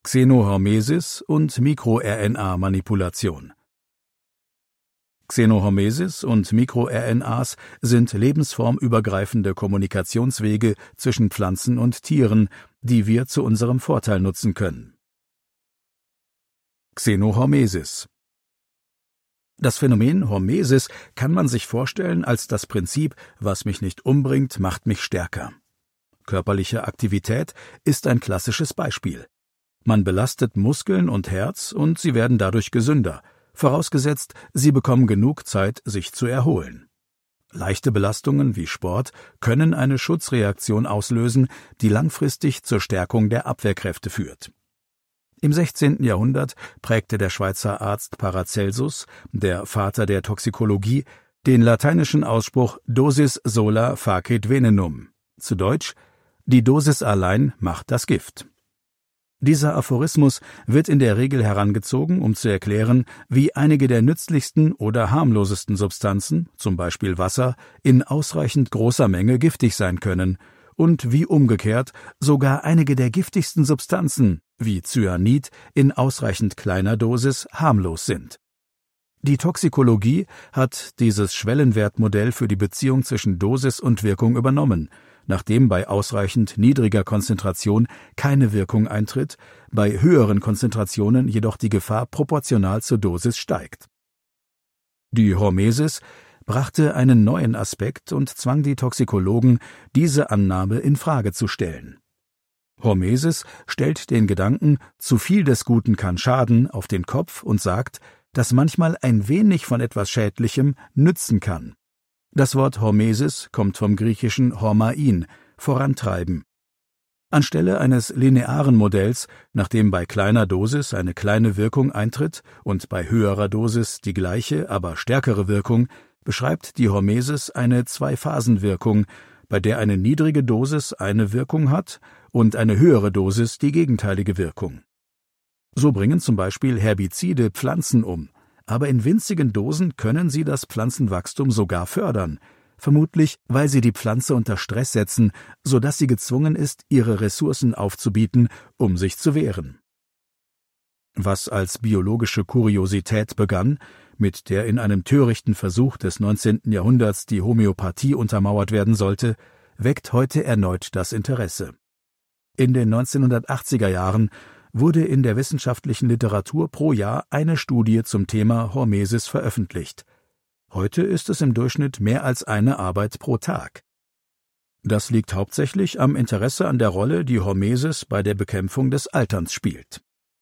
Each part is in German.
Xenohormesis und MikroRNA-Manipulation. Xenohormesis und MikroRNAs sind lebensformübergreifende Kommunikationswege zwischen Pflanzen und Tieren, die wir zu unserem Vorteil nutzen können. Xenohormesis. Das Phänomen Hormesis kann man sich vorstellen als das Prinzip, was mich nicht umbringt, macht mich stärker. Körperliche Aktivität ist ein klassisches Beispiel. Man belastet Muskeln und Herz und sie werden dadurch gesünder, vorausgesetzt, sie bekommen genug Zeit, sich zu erholen. Leichte Belastungen wie Sport können eine Schutzreaktion auslösen, die langfristig zur Stärkung der Abwehrkräfte führt. Im 16. Jahrhundert prägte der Schweizer Arzt Paracelsus, der Vater der Toxikologie, den lateinischen Ausspruch Dosis sola facit venenum, zu Deutsch: Die Dosis allein macht das Gift. Dieser Aphorismus wird in der Regel herangezogen, um zu erklären, wie einige der nützlichsten oder harmlosesten Substanzen, zum Beispiel Wasser, in ausreichend großer Menge giftig sein können und wie umgekehrt sogar einige der giftigsten Substanzen, wie Cyanid, in ausreichend kleiner Dosis harmlos sind. Die Toxikologie hat dieses Schwellenwertmodell für die Beziehung zwischen Dosis und Wirkung übernommen, nachdem bei ausreichend niedriger Konzentration keine Wirkung eintritt, bei höheren Konzentrationen jedoch die Gefahr proportional zur Dosis steigt. Die Hormesis brachte einen neuen Aspekt und zwang die Toxikologen, diese Annahme in Frage zu stellen. Hormesis stellt den Gedanken, zu viel des Guten kann schaden, auf den Kopf und sagt, dass manchmal ein wenig von etwas Schädlichem nützen kann. Das Wort Hormesis kommt vom griechischen hormain, vorantreiben. Anstelle eines linearen Modells, nach dem bei kleiner Dosis eine kleine Wirkung eintritt und bei höherer Dosis die gleiche, aber stärkere Wirkung, beschreibt die Hormesis eine Zwei-Phasen-Wirkung, bei der eine niedrige Dosis eine Wirkung hat und eine höhere Dosis die gegenteilige Wirkung. So bringen zum Beispiel Herbizide Pflanzen um, aber in winzigen Dosen können sie das Pflanzenwachstum sogar fördern, vermutlich weil sie die Pflanze unter Stress setzen, sodass sie gezwungen ist, ihre Ressourcen aufzubieten, um sich zu wehren. Was als biologische Kuriosität begann, mit der in einem törichten Versuch des 19. Jahrhunderts die Homöopathie untermauert werden sollte, weckt heute erneut das Interesse. In den 1980er Jahren wurde in der wissenschaftlichen Literatur pro Jahr eine Studie zum Thema Hormesis veröffentlicht. Heute ist es im Durchschnitt mehr als eine Arbeit pro Tag. Das liegt hauptsächlich am Interesse an der Rolle, die Hormesis bei der Bekämpfung des Alterns spielt.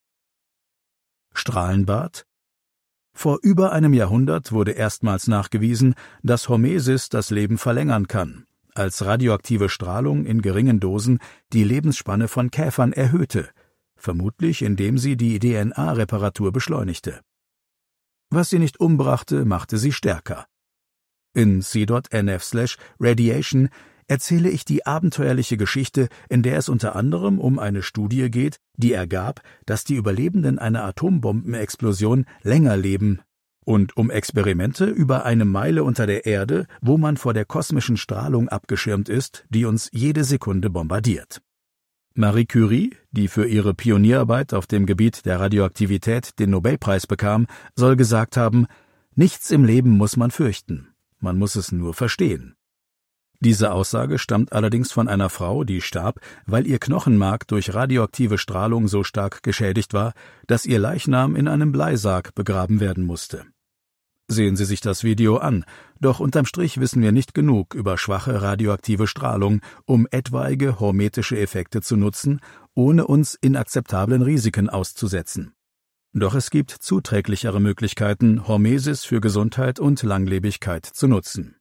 Strahlenbad. Vor über einem Jahrhundert wurde erstmals nachgewiesen, dass Hormesis das Leben verlängern kann, als radioaktive Strahlung in geringen Dosen die Lebensspanne von Käfern erhöhte, vermutlich indem sie die DNA-Reparatur beschleunigte. Was sie nicht umbrachte, machte sie stärker. In c.nf/radiation erzähle ich die abenteuerliche Geschichte, in der es unter anderem um eine Studie geht, die ergab, dass die Überlebenden einer Atombombenexplosion länger leben, und um Experimente über eine Meile unter der Erde, wo man vor der kosmischen Strahlung abgeschirmt ist, die uns jede Sekunde bombardiert. Marie Curie, die für ihre Pionierarbeit auf dem Gebiet der Radioaktivität den Nobelpreis bekam, soll gesagt haben: Nichts im Leben muss man fürchten, man muss es nur verstehen. Diese Aussage stammt allerdings von einer Frau, die starb, weil ihr Knochenmark durch radioaktive Strahlung so stark geschädigt war, dass ihr Leichnam in einem Bleisarg begraben werden musste. Sehen Sie sich das Video an, doch unterm Strich wissen wir nicht genug über schwache radioaktive Strahlung, um etwaige hormetische Effekte zu nutzen, ohne uns inakzeptablen Risiken auszusetzen. Doch es gibt zuträglichere Möglichkeiten, Hormesis für Gesundheit und Langlebigkeit zu nutzen.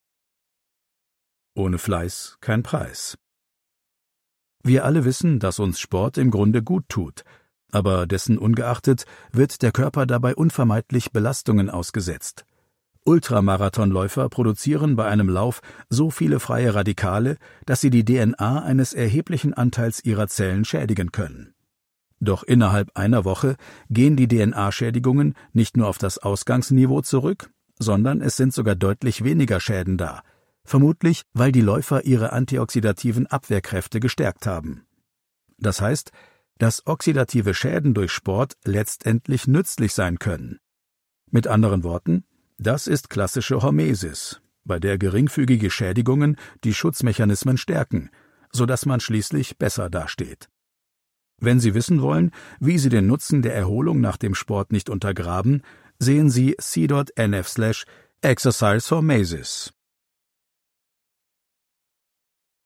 Ohne Fleiß kein Preis. Wir alle wissen, dass uns Sport im Grunde gut tut, aber dessen ungeachtet wird der Körper dabei unvermeidlich Belastungen ausgesetzt. Ultramarathonläufer produzieren bei einem Lauf so viele freie Radikale, dass sie die DNA eines erheblichen Anteils ihrer Zellen schädigen können. Doch innerhalb einer Woche gehen die DNA-Schädigungen nicht nur auf das Ausgangsniveau zurück, sondern es sind sogar deutlich weniger Schäden da, vermutlich weil die Läufer ihre antioxidativen Abwehrkräfte gestärkt haben. Das heißt, dass oxidative Schäden durch Sport letztendlich nützlich sein können. Mit anderen Worten, das ist klassische Hormesis, bei der geringfügige Schädigungen die Schutzmechanismen stärken, sodass man schließlich besser dasteht. Wenn Sie wissen wollen, wie Sie den Nutzen der Erholung nach dem Sport nicht untergraben, sehen Sie c.nf/exercisehormesis.